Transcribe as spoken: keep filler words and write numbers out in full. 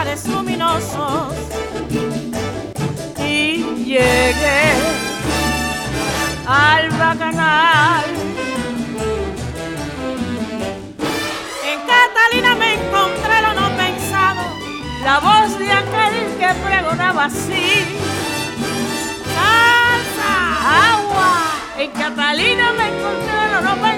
mares luminosos y llegué al bacanal. En Catalina me encontré lo no pensado, la voz de aquel que pregonaba así: salsa, agua. En Catalina me encontré lo no pensado,